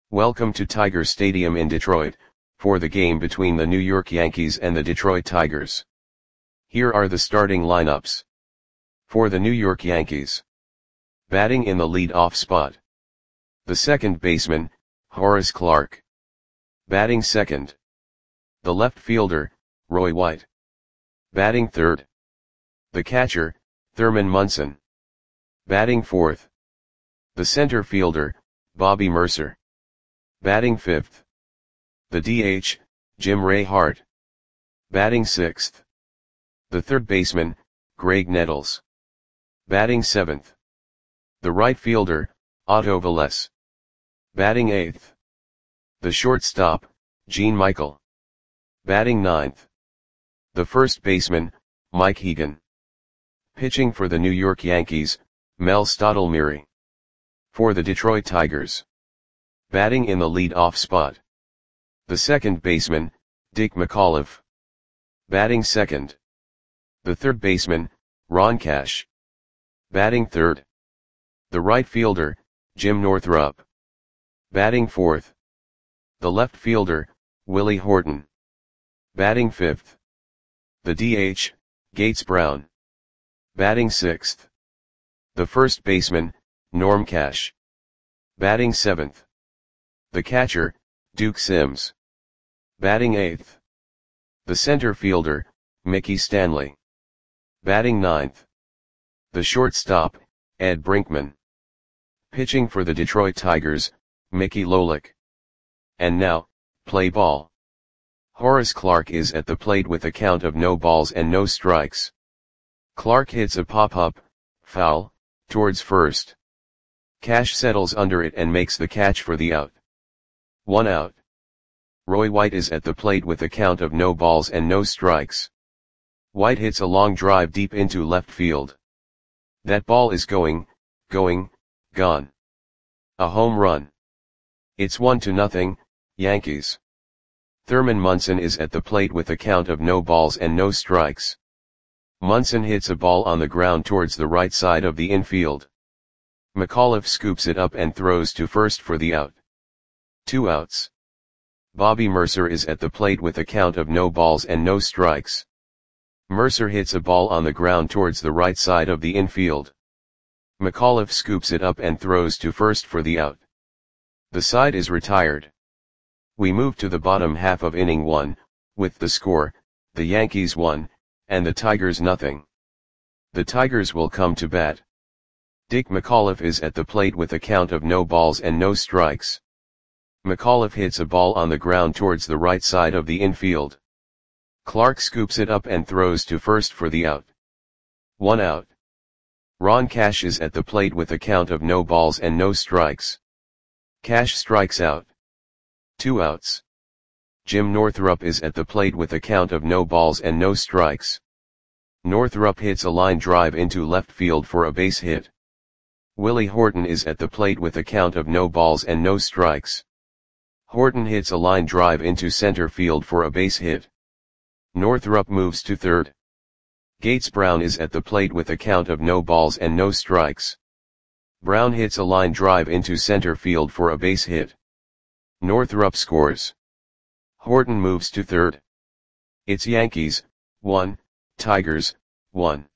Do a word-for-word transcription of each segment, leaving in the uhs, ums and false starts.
Welcome to Tiger Stadium in Detroit, for the game between the New York Yankees and the Detroit Tigers. Here are the starting lineups. For the New York Yankees. Batting in the lead-off spot. The second baseman, Horace Clarke. Batting second. The left fielder, Roy White. Batting third. The catcher, Thurman Munson. Batting fourth. The center fielder, Bobby Murcer. Batting fifth. The D H, Jim Ray Hart. Batting sixth. The third baseman, Graig Nettles. Batting seventh. The right fielder, Otto Velez. Batting eighth. The shortstop, Gene Michael. Batting ninth. The first baseman, Mike Hegan. Pitching for the New York Yankees, Mel Stottlemyre. For the Detroit Tigers. Batting in the lead-off spot. The second baseman, Dick McAuliffe. Batting second. The third baseman, Ron Cash. Batting third. The right fielder, Jim Northrup. Batting fourth. The left fielder, Willie Horton. Batting fifth. The D H, Gates Brown. Batting sixth. The first baseman, Norm Cash. Batting seventh. The catcher, Duke Sims. Batting eighth. The center fielder, Mickey Stanley. Batting ninth. The shortstop, Ed Brinkman. Pitching for the Detroit Tigers, Mickey Lolich. And now, play ball. Horace Clarke is at the plate with a count of no balls and no strikes. Clarke hits a pop-up, foul, towards first. Cash settles under it and makes the catch for the out. One out. Roy White is at the plate with a count of no balls and no strikes. White hits a long drive deep into left field. That ball is going, going, gone. A home run. It's one to nothing, Yankees. Thurman Munson is at the plate with a count of no balls and no strikes. Munson hits a ball on the ground towards the right side of the infield. McAuliffe scoops it up and throws to first for the out. Two outs. Bobby Murcer is at the plate with a count of no balls and no strikes. Murcer hits a ball on the ground towards the right side of the infield. McAuliffe scoops it up and throws to first for the out. The side is retired. We move to the bottom half of inning one, with the score, the Yankees one, and the Tigers nothing. The Tigers will come to bat. Dick McAuliffe is at the plate with a count of no balls and no strikes. McAuliffe hits a ball on the ground towards the right side of the infield. Clarke scoops it up and throws to first for the out. One out. Ron Cash is at the plate with a count of no balls and no strikes. Cash strikes out. Two outs. Jim Northrup is at the plate with a count of no balls and no strikes. Northrup hits a line drive into left field for a base hit. Willie Horton is at the plate with a count of no balls and no strikes. Horton hits a line drive into center field for a base hit. Northrup moves to third. Gates Brown is at the plate with a count of no balls and no strikes. Brown hits a line drive into center field for a base hit. Northrup scores. Horton moves to third. It's Yankees, one, Tigers, one.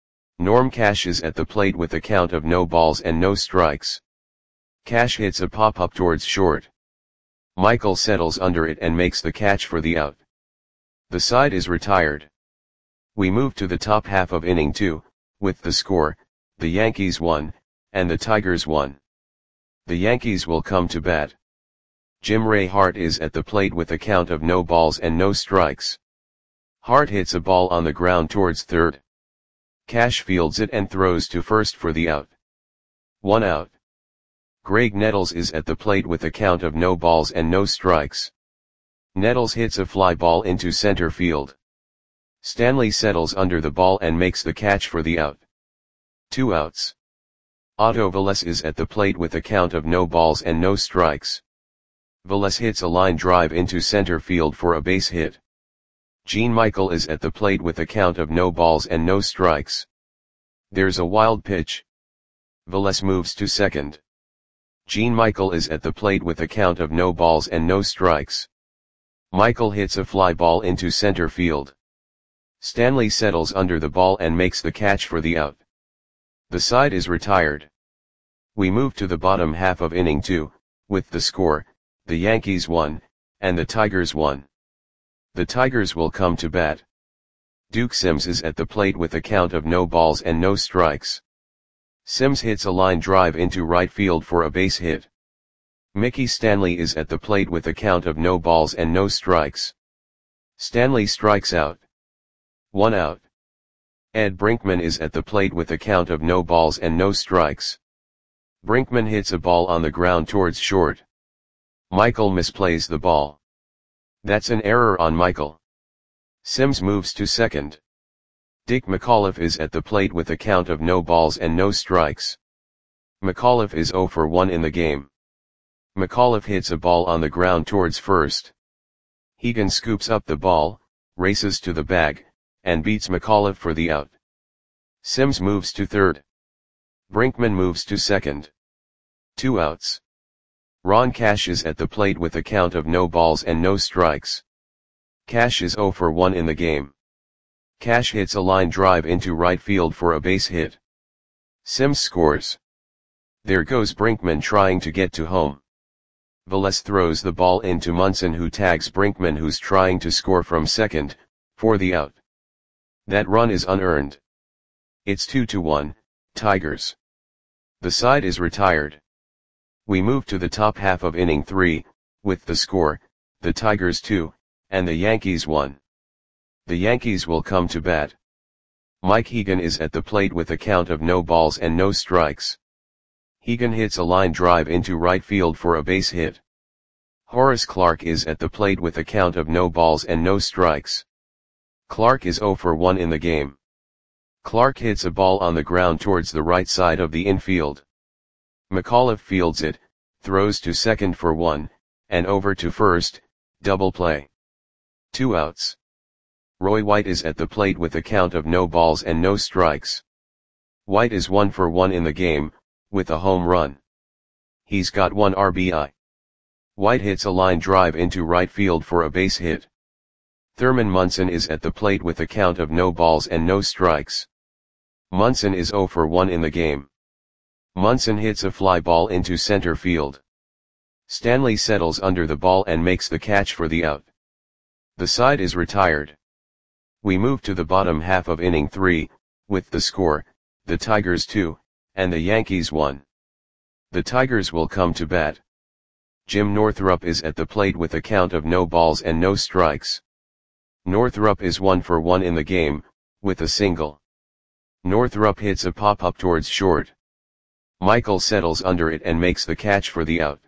Norm Cash is at the plate with a count of no balls and no strikes. Cash hits a pop-up towards short. Michael settles under it and makes the catch for the out. The side is retired. We move to the top half of inning two, with the score, the Yankees one, and the Tigers one. The Yankees will come to bat. Jim Ray Hart is at the plate with a count of no balls and no strikes. Hart hits a ball on the ground towards third. Cash fields it and throws to first for the out. One out. Graig Nettles is at the plate with a count of no balls and no strikes. Nettles hits a fly ball into center field. Stanley settles under the ball and makes the catch for the out. Two outs. Otto Velez is at the plate with a count of no balls and no strikes. Velez hits a line drive into center field for a base hit. Gene Michael is at the plate with a count of no balls and no strikes. There's a wild pitch. Velez moves to second. Gene Michael is at the plate with a count of no balls and no strikes. Michael hits a fly ball into center field. Stanley settles under the ball and makes the catch for the out. The side is retired. We move to the bottom half of inning two, with the score, the Yankees won, and the Tigers won. The Tigers will come to bat. Duke Sims is at the plate with a count of no balls and no strikes. Sims hits a line drive into right field for a base hit. Mickey Stanley is at the plate with a count of no balls and no strikes. Stanley strikes out. One out. Ed Brinkman is at the plate with a count of no balls and no strikes. Brinkman hits a ball on the ground towards short. Michael misplays the ball. That's an error on Michael. Sims moves to second. Dick McAuliffe is at the plate with a count of no balls and no strikes. McAuliffe is oh for one in the game. McAuliffe hits a ball on the ground towards first. Hegan scoops up the ball, races to the bag, and beats McAuliffe for the out. Sims moves to third. Brinkman moves to second. Two outs. Ron Cash is at the plate with a count of no balls and no strikes. Cash is oh for one in the game. Cash hits a line drive into right field for a base hit. Sims scores. There goes Brinkman trying to get to home. Velez throws the ball into Munson, who tags Brinkman, who's trying to score from second, for the out. That run is unearned. It's two to one, Tigers. The side is retired. We move to the top half of inning three, with the score, the Tigers two, and the Yankees one. The Yankees will come to bat. Mike Hegan is at the plate with a count of no balls and no strikes. Hegan hits a line drive into right field for a base hit. Horace Clarke is at the plate with a count of no balls and no strikes. Clarke is oh for one in the game. Clarke hits a ball on the ground towards the right side of the infield. McAuliffe fields it, throws to second for one, and over to first, double play. Two outs. Roy White is at the plate with a count of no balls and no strikes. White is one for one in the game, with a home run. He's got one R B I. White hits a line drive into right field for a base hit. Thurman Munson is at the plate with a count of no balls and no strikes. Munson is oh for one in the game. Munson hits a fly ball into center field. Stanley settles under the ball and makes the catch for the out. The side is retired. We move to the bottom half of inning three, with the score, the Tigers two, and the Yankees one. The Tigers will come to bat. Jim Northrup is at the plate with a count of no balls and no strikes. Northrup is one for one in the game, with a single. Northrup hits a pop-up towards short. Michael settles under it and makes the catch for the out.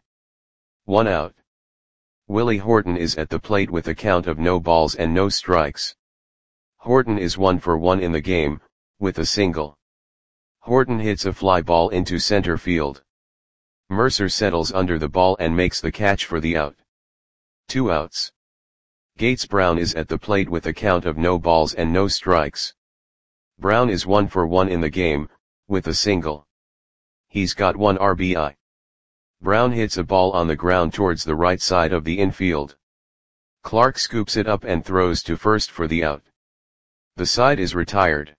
One out. Willie Horton is at the plate with a count of no balls and no strikes. Horton is one for one in the game, with a single. Horton hits a fly ball into center field. Mercer settles under the ball and makes the catch for the out. Two outs. Gates Brown is at the plate with a count of no balls and no strikes. Brown is one for one in the game, with a single. He's got one R B I. Brown hits a ball on the ground towards the right side of the infield. Clarke scoops it up and throws to first for the out. The side is retired.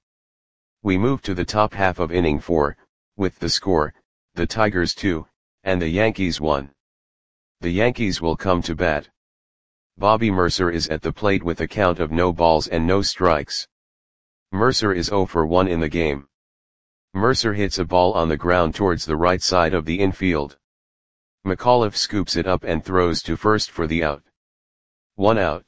We move to the top half of inning four, with the score, the Tigers two, and the Yankees one. The Yankees will come to bat. Bobby Mercer is at the plate with a count of no balls and no strikes. Mercer is oh for one in the game. Mercer hits a ball on the ground towards the right side of the infield. McAuliffe scoops it up and throws to first for the out. One out.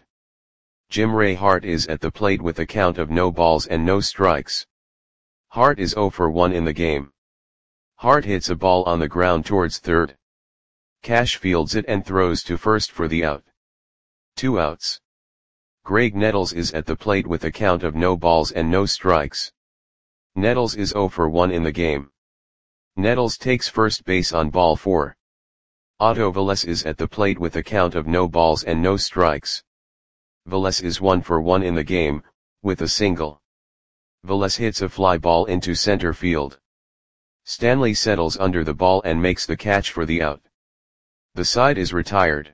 Jim Ray Hart is at the plate with a count of no balls and no strikes. Hart is oh for one in the game. Hart hits a ball on the ground towards third. Cash fields it and throws to first for the out. Two outs. Greg Nettles is at the plate with a count of no balls and no strikes. Nettles is oh for one in the game. Nettles takes first base on ball four. Otto Velez is at the plate with a count of no balls and no strikes. Velez is one for one in the game, with a single. Velez hits a fly ball into center field. Stanley settles under the ball and makes the catch for the out. The side is retired.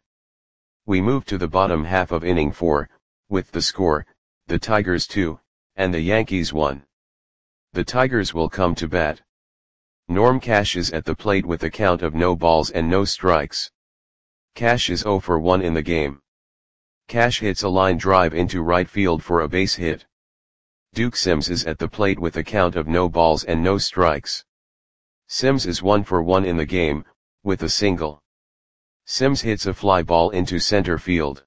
We move to the bottom half of inning four, with the score, the Tigers two, and the Yankees one. The Tigers will come to bat. Norm Cash is at the plate with a count of no balls and no strikes. Cash is oh for one in the game. Cash hits a line drive into right field for a base hit. Duke Sims is at the plate with a count of no balls and no strikes. Sims is one for one in the game, with a single. Sims hits a fly ball into center field.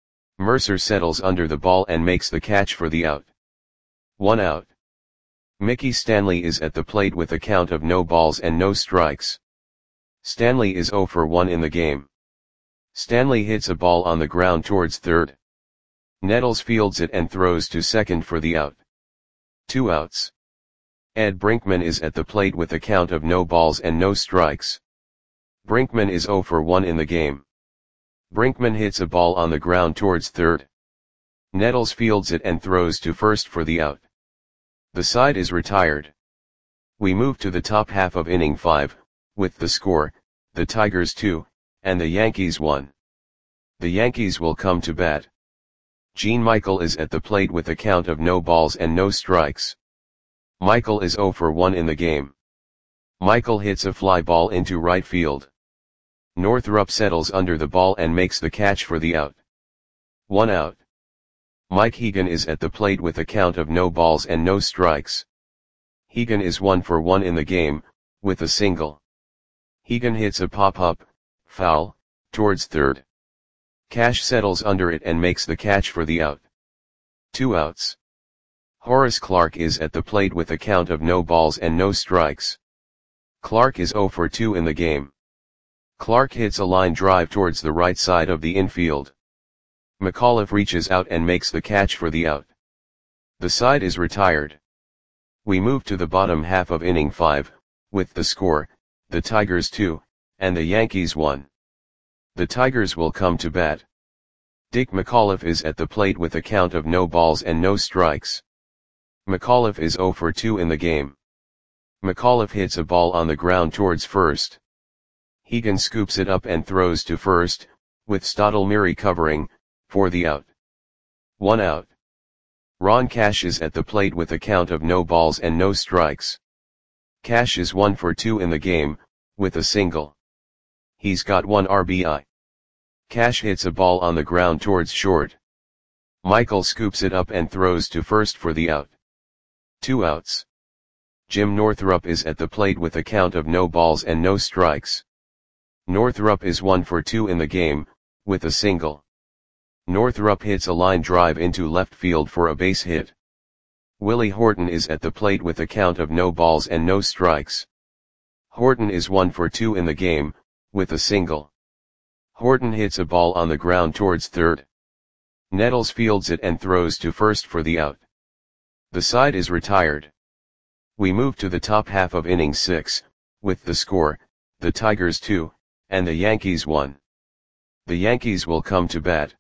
Mercer settles under the ball and makes the catch for the out. One out. Mickey Stanley is at the plate with a count of no balls and no strikes. Stanley is oh for one in the game. Stanley hits a ball on the ground towards third. Nettles fields it and throws to second for the out. Two outs. Ed Brinkman is at the plate with a count of no balls and no strikes. Brinkman is oh for one in the game. Brinkman hits a ball on the ground towards third. Nettles fields it and throws to first for the out. The side is retired. We move to the top half of inning five, with the score, the Tigers two, and the Yankees one. The Yankees will come to bat. Gene Michael is at the plate with a count of no balls and no strikes. Michael is oh for one in the game. Michael hits a fly ball into right field. Northrup settles under the ball and makes the catch for the out. One out. Mike Hegan is at the plate with a count of no balls and no strikes. Hegan is one for one in the game, with a single. Hegan hits a pop-up, foul, towards third. Cash settles under it and makes the catch for the out. Two outs. Horace Clarke is at the plate with a count of no balls and no strikes. Clarke is oh for two in the game. Clarke hits a line drive towards the right side of the infield. McAuliffe reaches out and makes the catch for the out. The side is retired. We move to the bottom half of inning five, with the score, the Tigers two, and the Yankees one. The Tigers will come to bat. Dick McAuliffe is at the plate with a count of no balls and no strikes. McAuliffe is oh for two in the game. McAuliffe hits a ball on the ground towards first. Hegan scoops it up and throws to first, with Stottlemyre covering, for the out. One out. Ron Cash is at the plate with a count of no balls and no strikes. Cash is one for two in the game, with a single. He's got one R B I. Cash hits a ball on the ground towards short. Michael scoops it up and throws to first for the out. Two outs. Jim Northrup is at the plate with a count of no balls and no strikes. Northrup is one for two in the game, with a single. Northrup hits a line drive into left field for a base hit. Willie Horton is at the plate with a count of no balls and no strikes. Horton is one for two in the game, with a single. Horton hits a ball on the ground towards third. Nettles fields it and throws to first for the out. The side is retired. We move to the top half of inning six, with the score, the Tigers two, and the Yankees one. The Yankees will come to bat.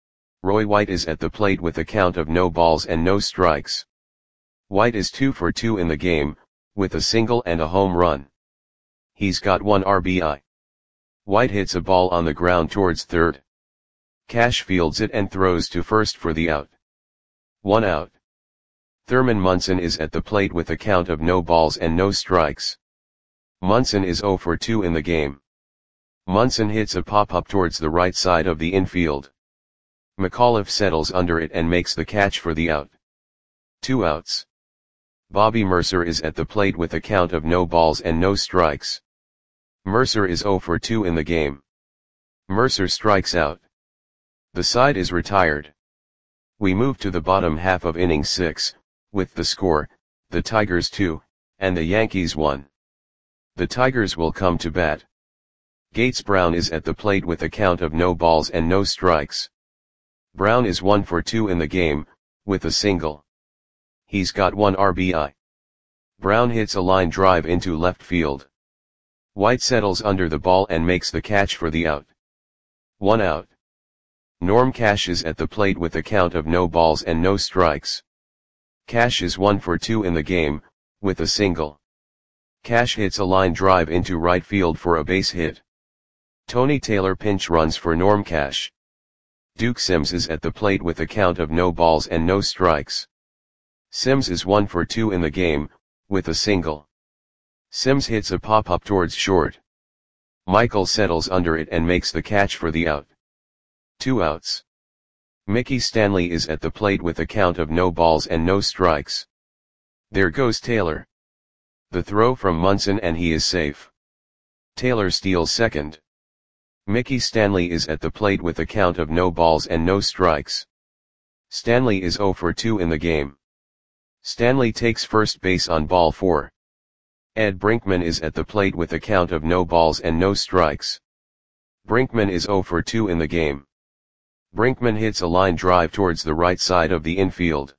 Roy White is at the plate with a count of no balls and no strikes. White is two for two in the game, with a single and a home run. He's got one R B I. White hits a ball on the ground towards third. Cash fields it and throws to first for the out. One out. Thurman Munson is at the plate with a count of no balls and no strikes. Munson is oh for two in the game. Munson hits a pop-up towards the right side of the infield. McAuliffe settles under it and makes the catch for the out. Two outs. Bobby Mercer is at the plate with a count of no balls and no strikes. Mercer is oh for two in the game. Mercer strikes out. The side is retired. We move to the bottom half of inning six, with the score, the Tigers two, and the Yankees one. The Tigers will come to bat. Gates Brown is at the plate with a count of no balls and no strikes. Brown is one for two in the game, with a single. He's got one R B I. Brown hits a line drive into left field. White settles under the ball and makes the catch for the out. One out. Norm Cash is at the plate with a count of no balls and no strikes. Cash is one for two in the game, with a single. Cash hits a line drive into right field for a base hit. Tony Taylor pinch runs for Norm Cash. Duke Sims is at the plate with a count of no balls and no strikes. Sims is one for two in the game, with a single. Sims hits a pop-up towards short. Michael settles under it and makes the catch for the out. Two outs. Mickey Stanley is at the plate with a count of no balls and no strikes. There goes Taylor. The throw from Munson and he is safe. Taylor steals second. Mickey Stanley is at the plate with a count of no balls and no strikes. Stanley is zero for two in the game. Stanley takes first base on ball four. Ed Brinkman is at the plate with a count of no balls and no strikes. Brinkman is zero for two in the game. Brinkman hits a line drive towards the right side of the infield.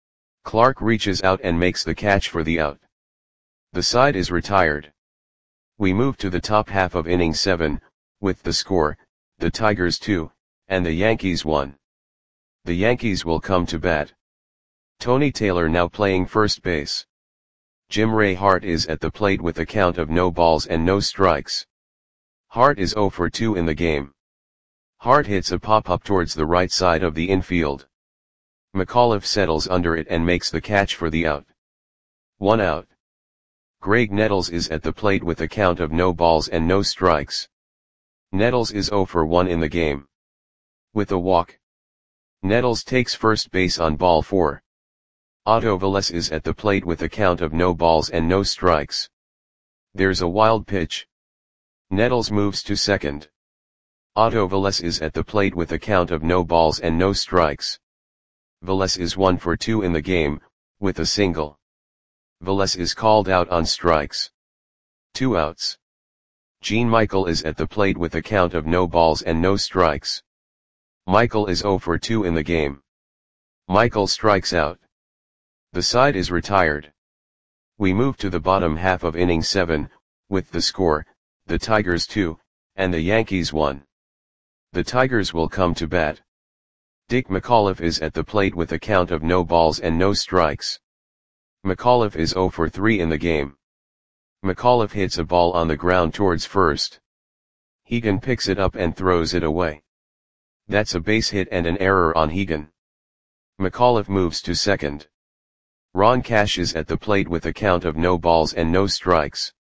Clark reaches out and makes the catch for the out. The side is retired. We move to the top half of inning seven, with the score, the Tigers two, and the Yankees one. The Yankees will come to bat. Tony Taylor now playing first base. Jim Ray Hart is at the plate with a count of no balls and no strikes. Hart is zero for two in the game. Hart hits a pop-up towards the right side of the infield. McAuliffe settles under it and makes the catch for the out. One out. Greg Nettles is at the plate with a count of no balls and no strikes. Nettles is zero for one in the game. With a walk. Nettles takes first base on ball four. Otto Velez is at the plate with a count of no balls and no strikes. There's a wild pitch. Nettles moves to second. Otto Velez is at the plate with a count of no balls and no strikes. Velez is one for two in the game, with a single. Velez is called out on strikes. Two outs. Gene Michael is at the plate with a count of no balls and no strikes. Michael is zero for two in the game. Michael strikes out. The side is retired. We move to the bottom half of inning seven, with the score, the Tigers two, and the Yankees one. The Tigers will come to bat. Dick McAuliffe is at the plate with a count of no balls and no strikes. McAuliffe is zero for three in the game. McAuliffe hits a ball on the ground towards first. Hegan picks it up and throws it away. That's a base hit and an error on Hegan. McAuliffe moves to second. Ron Cash is at the plate with a count of no balls and no strikes.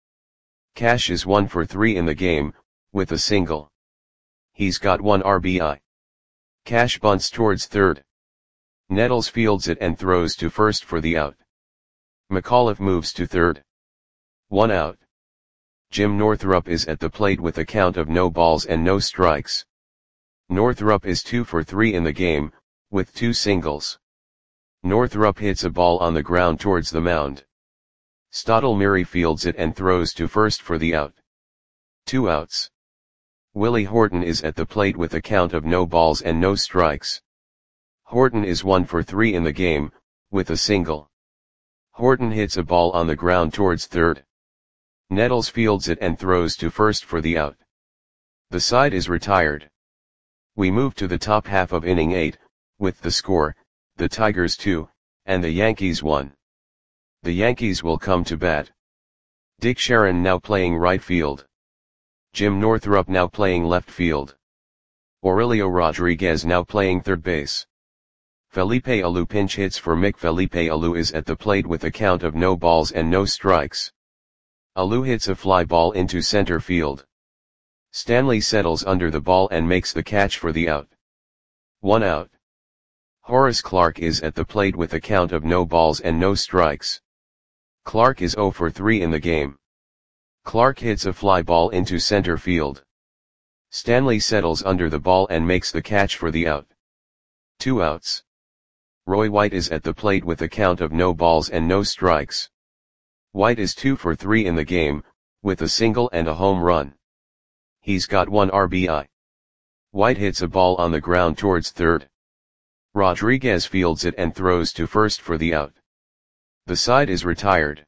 Cash is one for three in the game, with a single. He's got one R B I. Cash bunts towards third. Nettles fields it and throws to first for the out. McAuliffe moves to third. One out. Jim Northrup is at the plate with a count of no balls and no strikes. Northrup is two for three in the game, with two singles. Northrup hits a ball on the ground towards the mound. Stottlemyre fields it and throws to first for the out. Two outs. Willie Horton is at the plate with a count of no balls and no strikes. Horton is one for three in the game, with a single. Horton hits a ball on the ground towards third. Nettles fields it and throws to first for the out. The side is retired. We move to the top half of inning eight, with the score, the Tigers two, and the Yankees one. The Yankees will come to bat. Dick Sharon now playing right field. Jim Northrup now playing left field. Aurelio Rodriguez now playing third base. Felipe Alou pinch hits for Mick. Felipe Alou is at the plate with a count of no balls and no strikes. Alou hits a fly ball into center field. Stanley settles under the ball and makes the catch for the out. One out. Horace Clarke is at the plate with a count of no balls and no strikes. Clarke is zero for three in the game. Clarke hits a fly ball into center field. Stanley settles under the ball and makes the catch for the out. Two outs. Roy White is at the plate with a count of no balls and no strikes. White is two for three in the game, with a single and a home run. He's got one R B I. White hits a ball on the ground towards third. Rodriguez fields it and throws to first for the out. The side is retired.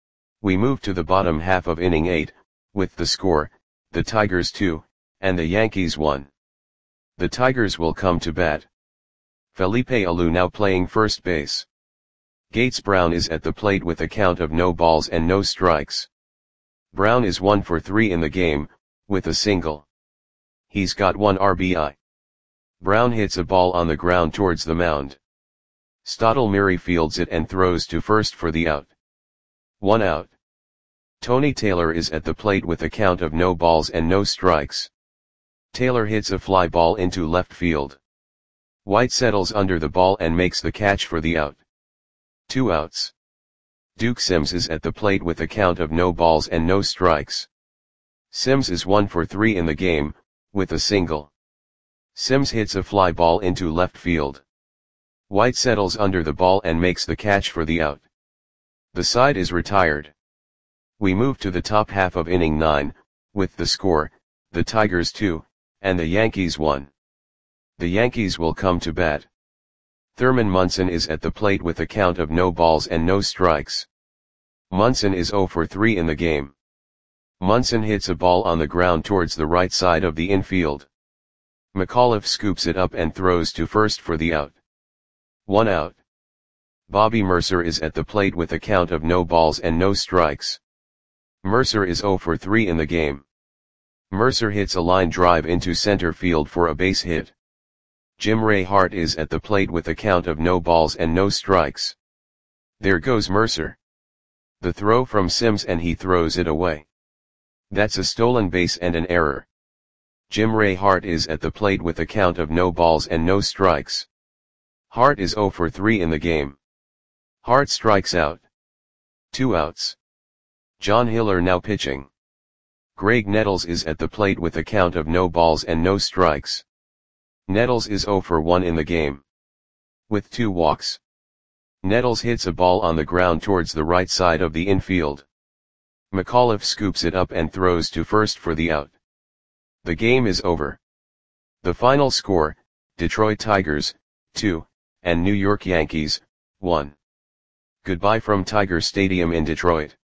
We move to the bottom half of inning eight, with the score, the Tigers two, and the Yankees one. The Tigers will come to bat. Felipe Alou now playing first base. Gates Brown is at the plate with a count of no balls and no strikes. Brown is one for three in the game, with a single. He's got one R B I. Brown hits a ball on the ground towards the mound. Stottlemyre fields it and throws to first for the out. One out. Tony Taylor is at the plate with a count of no balls and no strikes. Taylor hits a fly ball into left field. White settles under the ball and makes the catch for the out. Two outs. Duke Sims is at the plate with a count of no balls and no strikes. Sims is one for three in the game, with a single. Sims hits a fly ball into left field. White settles under the ball and makes the catch for the out. The side is retired. We move to the top half of inning nine, with the score, the Tigers two, and the Yankees one. The Yankees will come to bat. Thurman Munson is at the plate with a count of no balls and no strikes. Munson is zero for three in the game. Munson hits a ball on the ground towards the right side of the infield. McAuliffe scoops it up and throws to first for the out. One out. Bobby Mercer is at the plate with a count of no balls and no strikes. Mercer is zero for three in the game. Mercer hits a line drive into center field for a base hit. Jim Ray Hart is at the plate with a count of no balls and no strikes. There goes Mercer. The throw from Sims and he throws it away. That's a stolen base and an error. Jim Ray Hart is at the plate with a count of no balls and no strikes. Hart is zero for three in the game. Hart strikes out. Two outs. John Hiller now pitching. Greg Nettles is at the plate with a count of no balls and no strikes. Nettles is zero for one in the game. With two walks. Nettles hits a ball on the ground towards the right side of the infield. McAuliffe scoops it up and throws to first for the out. The game is over. The final score, Detroit Tigers, two, and New York Yankees, one. Goodbye from Tiger Stadium in Detroit.